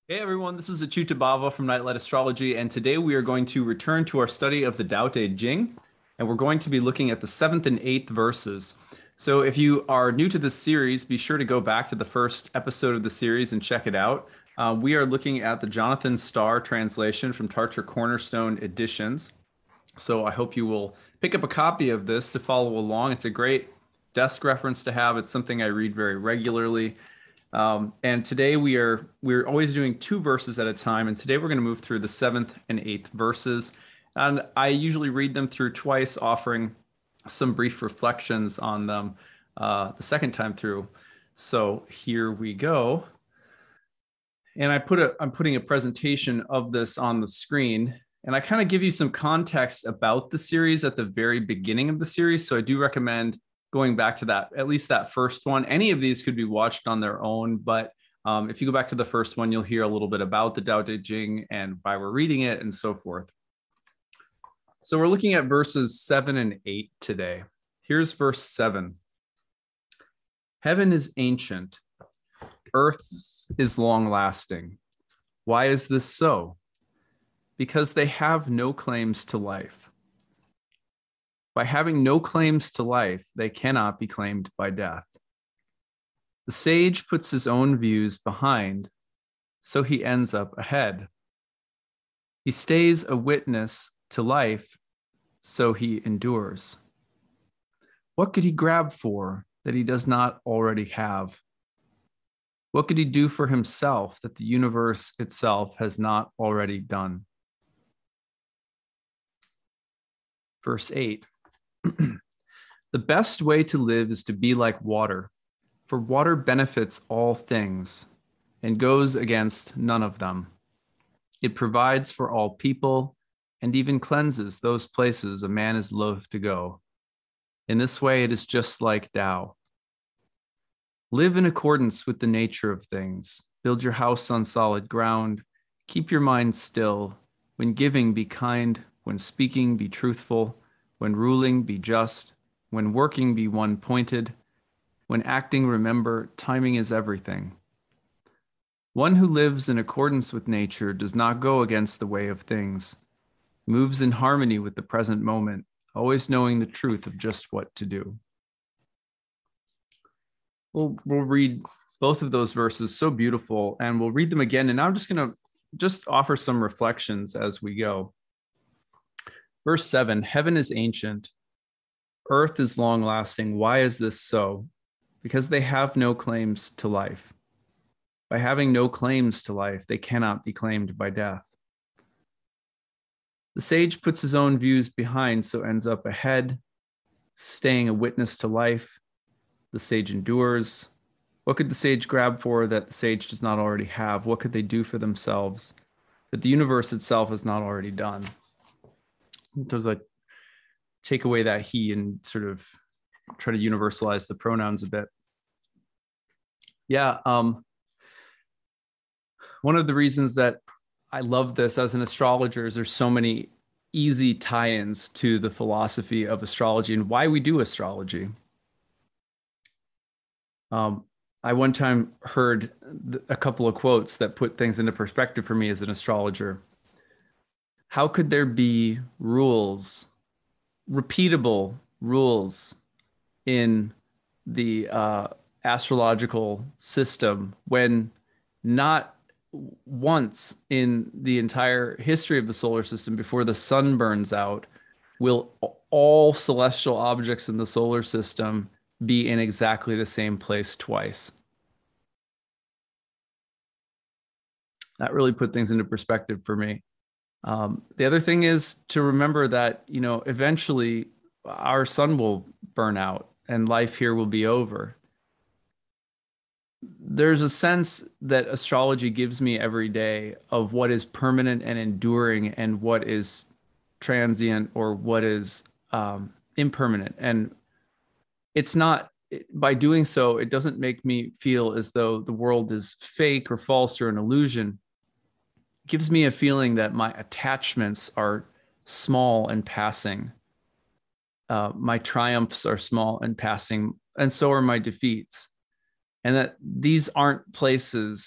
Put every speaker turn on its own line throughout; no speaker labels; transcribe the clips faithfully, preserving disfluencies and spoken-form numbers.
Hey everyone, this is Achyuta Bhava from Nightlight Astrology, and today we are going to return to our study of the Tao Te Ching, and we're going to be looking at the seventh and eighth verses. So if you are new to this series, be sure to go back to the first episode of the series and check it out. Uh, we are looking at the Jonathan Starr translation from Tarcher Cornerstone Editions. So I hope you will pick up a copy of this to follow along. It's a great desk reference to have. It's something I read very regularly. Um, and today we are we're always doing two verses at a time, and today we're going to move through the seventh and eighth verses. And I usually read them through twice, offering some brief reflections on them uh, the second time through. So here we go. And I put a I'm putting a presentation of this on the screen, and I kind of give you some context about the series at the very beginning of the series. So I do recommend going back to that, at least that first one. Any of these could be watched on their own, but um, if you go back to the first one, you'll hear a little bit about the Tao Te Ching and why we're reading it and so forth. So we're looking at verses seven and eight today. Here's verse seven. Heaven is ancient, earth is long lasting. Why is this so? Because they have no claims to life. By having no claims to life, they cannot be claimed by death. The sage puts his own views behind, so he ends up ahead. He stays a witness to life, so he endures. What could he grab for that he does not already have? What could he do for himself that the universe itself has not already done? Verse eight. The best way to live is to be like water, for water benefits all things and goes against none of them. It provides for all people and even cleanses those places a man is loath to go. In this way, it is just like Tao. Live in accordance with the nature of things. Build your house on solid ground. Keep your mind still. When giving, be kind. When speaking, be truthful. When ruling, be just. When working, be one-pointed. When acting, remember, timing is everything. One who lives in accordance with nature does not go against the way of things, moves in harmony with the present moment, always knowing the truth of just what to do. We'll, we'll read both of those verses, so beautiful, and we'll read them again. And I'm just going to just offer some reflections as we go. Verse seven, heaven is ancient, earth is long lasting. Why is this so? Because they have no claims to life. By having no claims to life, they cannot be claimed by death. The sage puts his own views behind, so ends up ahead, staying a witness to life. The sage endures. What could the sage grab for that the sage does not already have? What could they do for themselves that the universe itself has not already done? There's like take away that he and sort of try to universalize the pronouns a bit. Yeah. Um, one of the reasons that I love this as an astrologer is there's so many easy tie-ins to the philosophy of astrology and why we do astrology. Um, I one time heard a couple of quotes that put things into perspective for me as an astrologer. How could there be rules, repeatable rules in the uh, astrological system when not once in the entire history of the solar system before the sun burns out will all celestial objects in the solar system be in exactly the same place twice? That really put things into perspective for me. Um, the other thing is to remember that, you know, eventually our sun will burn out and life here will be over. There's a sense that astrology gives me every day of what is permanent and enduring and what is transient or what is um, impermanent. And it's not, by doing so, it doesn't make me feel as though the world is fake or false or an illusion. It gives me a feeling that my attachments are small and passing. Uh, my triumphs are small and passing, and so are my defeats. And that these aren't places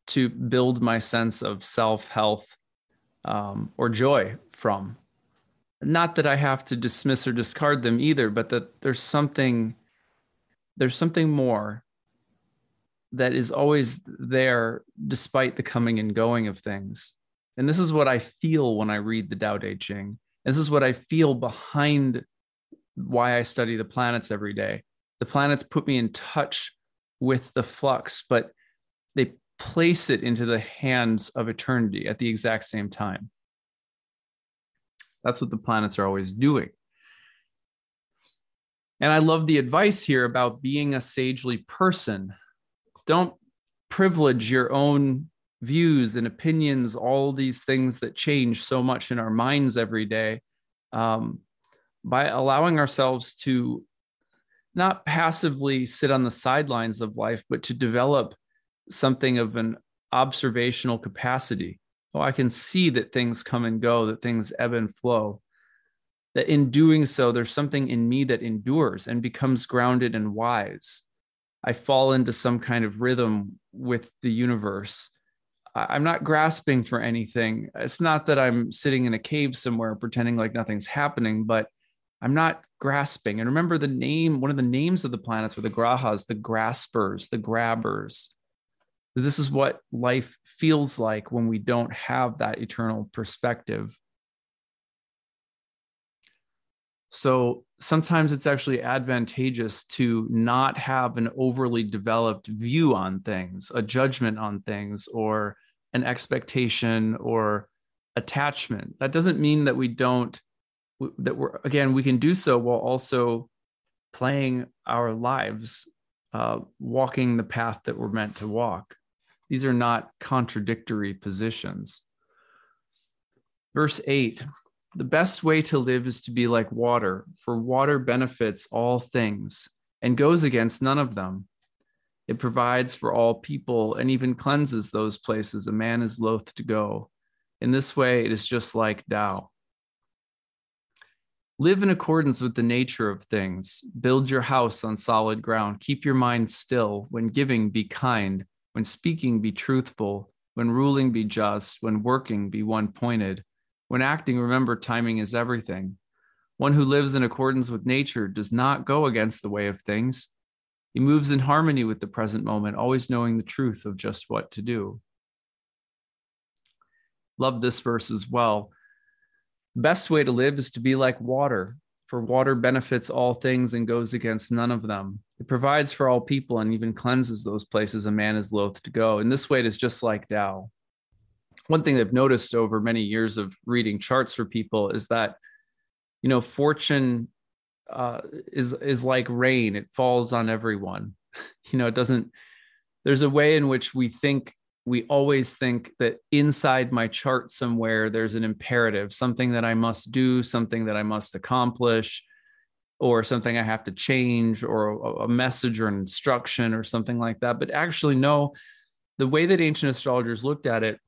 to build my sense of self, health, um, or joy from. Not that I have to dismiss or discard them either, but that there's something, there's something more that is always there despite the coming and going of things. And this is what I feel when I read the Tao Te Ching. This is what I feel behind why I study the planets every day. The planets put me in touch with the flux, but they place it into the hands of eternity at the exact same time. That's what the planets are always doing. And I love the advice here about being a sagely person. Don't privilege your own views and opinions, all these things that change so much in our minds every day, um, by allowing ourselves to not passively sit on the sidelines of life, but to develop something of an observational capacity. Oh, I can see that things come and go, that things ebb and flow, that in doing so, there's something in me that endures and becomes grounded and wise. I fall into some kind of rhythm with the universe. I'm not grasping for anything. It's not that I'm sitting in a cave somewhere pretending like nothing's happening, but I'm not grasping. And remember the name, one of the names of the planets were the grahas, the graspers, the grabbers. This is what life feels like when we don't have that eternal perspective. So sometimes it's actually advantageous to not have an overly developed view on things, a judgment on things, or an expectation or attachment. That doesn't mean that we don't, that we're, again, we can do so while also playing our lives, uh, walking the path that we're meant to walk. These are not contradictory positions. Verse eight, the best way to live is to be like water, for water benefits all things and goes against none of them. It provides for all people and even cleanses those places a man is loath to go. In this way, it is just like Tao. Live in accordance with the nature of things. Build your house on solid ground. Keep your mind still. When giving, be kind. When speaking, be truthful. When ruling, be just. When working, be one-pointed. When acting, remember timing is everything. One who lives in accordance with nature does not go against the way of things. He moves in harmony with the present moment, always knowing the truth of just what to do. Love this verse as well. The best way to live is to be like water, for water benefits all things and goes against none of them. It provides for all people and even cleanses those places a man is loath to go. In this way, it is just like Tao. One thing I've noticed over many years of reading charts for people is that, you know, fortune uh, is is like rain. It falls on everyone. You know, it doesn't, there's a way in which we think, we always think that inside my chart somewhere, there's an imperative, something that I must do, something that I must accomplish, or something I have to change, or a message or an instruction or something like that. But actually, no, the way that ancient astrologers looked at it,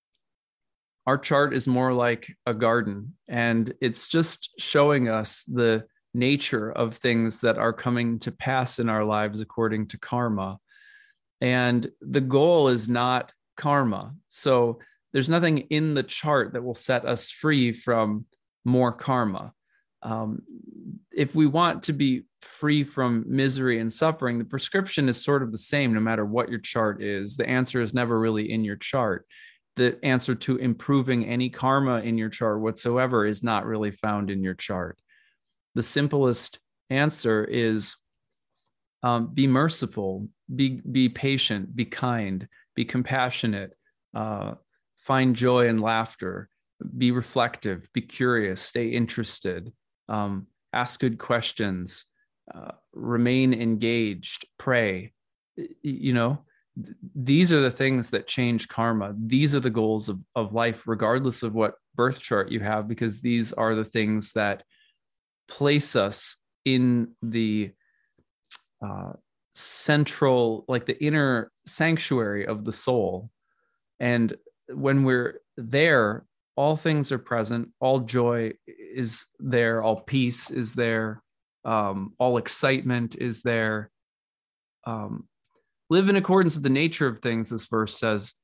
our chart is more like a garden, and it's just showing us the nature of things that are coming to pass in our lives according to karma. And the goal is not karma. So there's nothing in the chart that will set us free from more karma. Um, if we want to be free from misery and suffering, the prescription is sort of the same no matter what your chart is. The answer is never really in your chart. The answer to improving any karma in your chart whatsoever is not really found in your chart. The simplest answer is um, be merciful, be, be patient, be kind, be compassionate, uh, find joy and laughter, be reflective, be curious, stay interested, um, ask good questions, uh, remain engaged, pray. You know, these are the things that change karma. These are the goals of, of life, regardless of what birth chart you have, because these are the things that place us in the uh, central, like the inner sanctuary of the soul. And when we're there, all things are present, all joy is there, all peace is there, um, all excitement is there. Um, live in accordance with the nature of things, this verse says.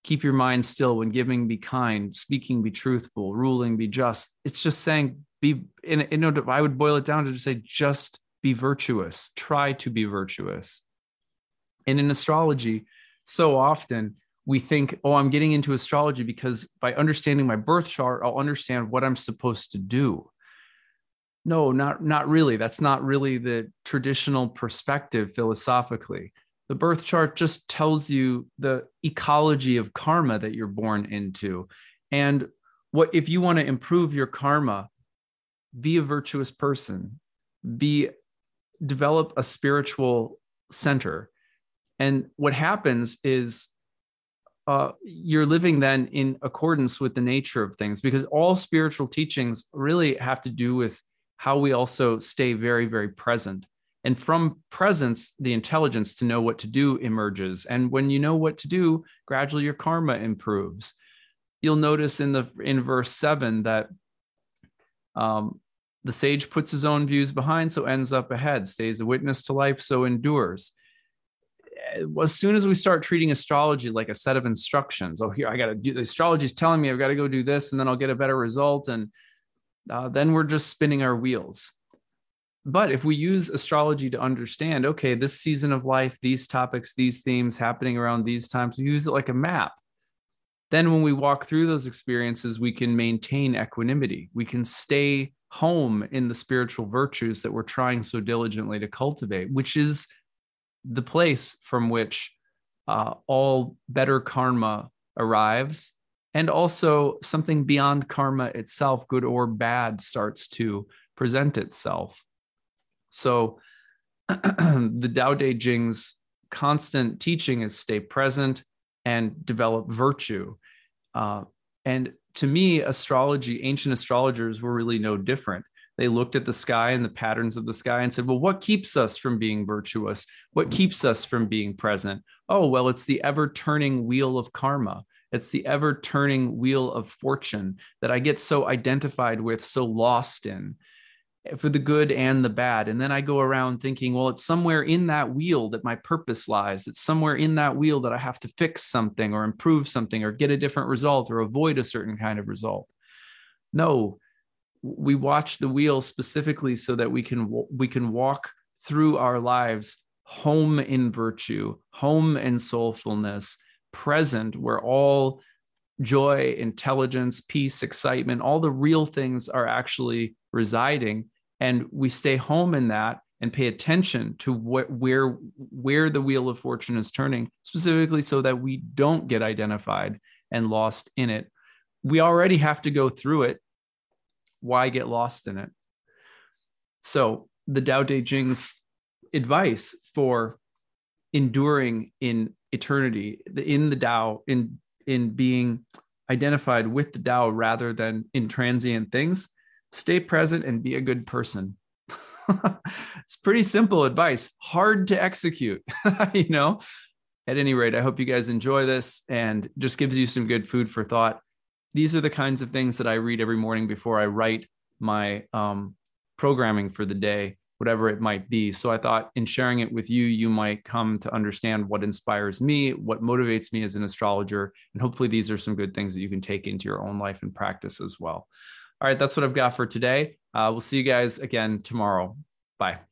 keep your mind still. When giving, be kind. Speaking, be truthful. Ruling, be just. It's just saying, be, in, in, I would boil it down to just say, just be virtuous. Try to be virtuous. And in astrology, so often we think, oh, I'm getting into astrology because by understanding my birth chart, I'll understand what I'm supposed to do. No, not, not really. That's not really the traditional perspective philosophically. The birth chart just tells you the ecology of karma that you're born into. And what if you want to improve your karma, be a virtuous person, be develop a spiritual center. And what happens is uh, you're living then in accordance with the nature of things, because all spiritual teachings really have to do with how we also stay very, very present. And from presence, the intelligence to know what to do emerges. And when you know what to do, gradually your karma improves. You'll notice in the in verse seven that um, the sage puts his own views behind, so ends up ahead, stays a witness to life, so endures. As soon as we start treating astrology like a set of instructions, oh, here, I got to do, the astrology is telling me I've got to go do this, and then I'll get a better result. And uh, then we're just spinning our wheels. But if we use astrology to understand, okay, this season of life, these topics, these themes happening around these times, we use it like a map. Then when we walk through those experiences, we can maintain equanimity. We can stay home in the spiritual virtues that we're trying so diligently to cultivate, which is the place from which uh, all better karma arrives. And also something beyond karma itself, good or bad, starts to present itself. So the Tao Te Ching's constant teaching is stay present and develop virtue. Uh, and to me, astrology, ancient astrologers were really no different. They looked at the sky and the patterns of the sky and said, well, what keeps us from being virtuous? What keeps us from being present? Oh, well, it's the ever-turning wheel of karma. It's the ever-turning wheel of fortune that I get so identified with, so lost in, for the good and the bad. And then I go around thinking, well, it's somewhere in that wheel that my purpose lies. It's somewhere in that wheel that I have to fix something or improve something or get a different result or avoid a certain kind of result. No, we watch the wheel specifically so that we can we can walk through our lives home in virtue, home in soulfulness, present, where all joy, intelligence, peace, excitement, all the real things are actually residing. And we stay home in that and pay attention to what where where the wheel of fortune is turning, specifically so that we don't get identified and lost in it. We already have to go through it. Why get lost in it? So the Tao Te Ching's advice for enduring in eternity, in the Tao, in in being identified with the Tao rather than in transient things, stay present and be a good person. It's pretty simple advice, hard to execute, you know? At any rate, I hope you guys enjoy this and just gives you some good food for thought. These are the kinds of things that I read every morning before I write my um, programming for the day, whatever it might be. So I thought in sharing it with you, you might come to understand what inspires me, what motivates me as an astrologer, and hopefully these are some good things that you can take into your own life and practice as well. All right, that's what I've got for today. Uh, we'll see you guys again tomorrow. Bye.